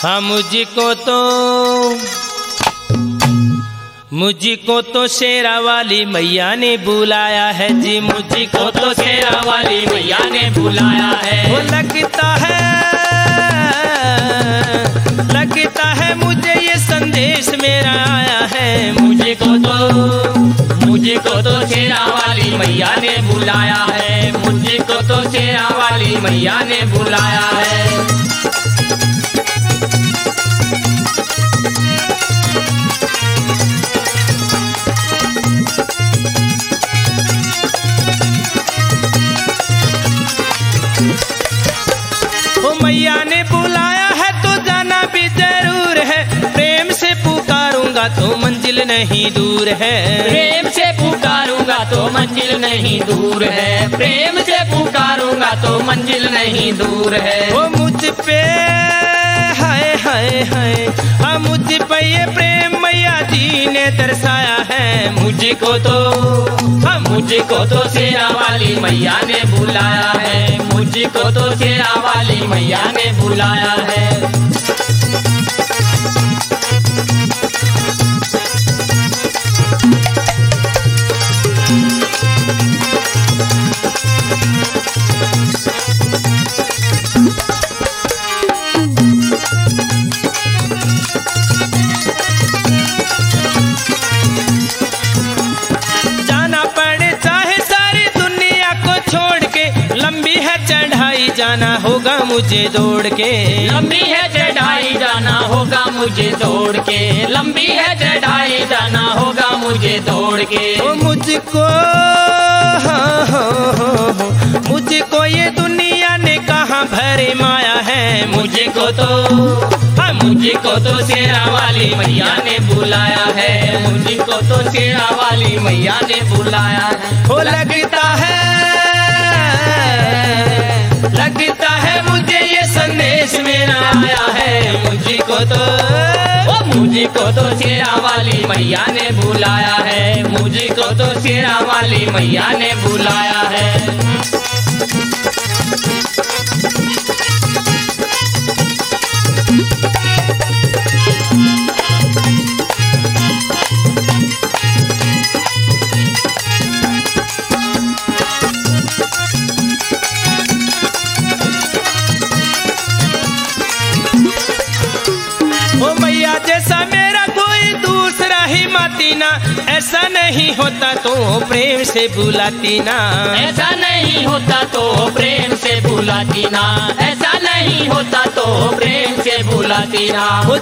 हाँ मुझको तो शेरा वाली मैया ने बुलाया है जी, मुझको तो शेरा वाली मैया ने बुलाया है। वो लगता है मुझे ये संदेश मेरा आया है, मुझको तो शेरा वाली मैया ने बुलाया है, मुझको तो शेरा वाली मैया ने बुलाया है। मैया ने बुलाया है तो जाना भी जरूर है, प्रेम से पुकारूंगा तो मंजिल नहीं दूर है, प्रेम से पुकारूंगा तो मंजिल नहीं दूर है, प्रेम से पुकारूंगा तो मंजिल नहीं दूर है। वो मुझ पे हाय हाय हाय, हाँ मुझ पे ये प्रेम मैया जी ने दर्शाया है, मुझको तो शेरा वाली मैया ने बुलाया है, मुझको तो शेरा वाली मैया ने बुलाया है। जाना होगा मुझे दौड़ के, लंबी है चढ़ाई जाना होगा मुझे दौड़ के, लंबी है चढ़ाई जाना होगा मुझे दौड़ के। तो मुझको ये दुनिया ने कहाँ भरे माया है, मुझको तो शेरा वाली मैया ने बुलाया है, मुझको तो शेरा वाली मैया ने बुलाया है। वो लगता है मुझे ये संदेश मेरा आया है, मुझको तो शेरा वाली मैया ने बुलाया है, मुझको तो शेरा वाली मैया ने बुलाया है। जैसा मेरा कोई दूसरा ही माती ना, ऐसा नहीं होता तो प्रेम से बुलाती ना, ऐसा नहीं होता तो प्रेम से बुलाती ना, ऐसा नहीं होता तो प्रेम से बुलाती ना। वो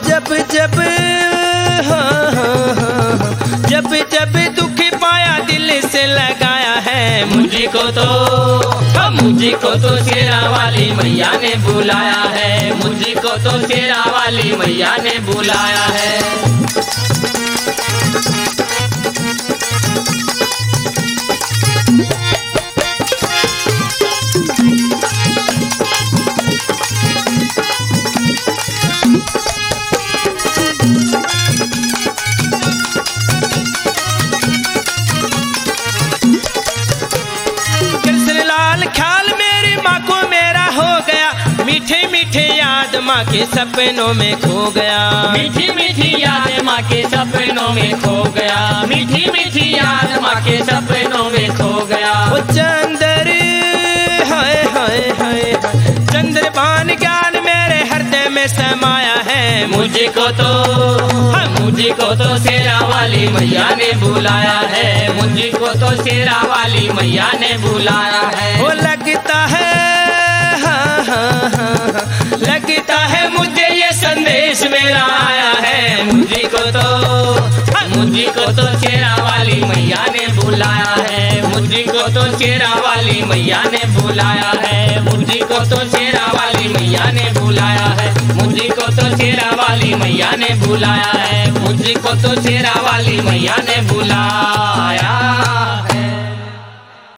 जब दुख पाया दिल से लगाया है, मुझको तो शेरा वाली मैया ने बुलाया है, मुझको तो शेरा वाली मैया ने बुलाया है। मीठे मीठे याद माँ के सपनों में खो गया, मीठी मीठी याद माँ के सपनों में खो गया, मीठी मीठी याद माँ के सपनों में खो गया। वो हाय हाय हाय, चंद्रभान ज्ञान मेरे हृदय में समाया है, मुझको तो शेरा वाली मैया ने बुलाया है, मुझको तो शेरा वाली मैया ने बुलाया है। वो लगता है मुझे ये संदेश मेरा आया है, मुझको तो शेरा वाली मैया ने बुलाया है, मुझको तो शेरा वाली मैया ने बुलाया है, मुझको तो शेरा वाली मैया ने बुलाया है, मुझको तो शेरा वाली मैया ने बुलाया है, मुझको तो शेरा वाली मैया ने बुलाया।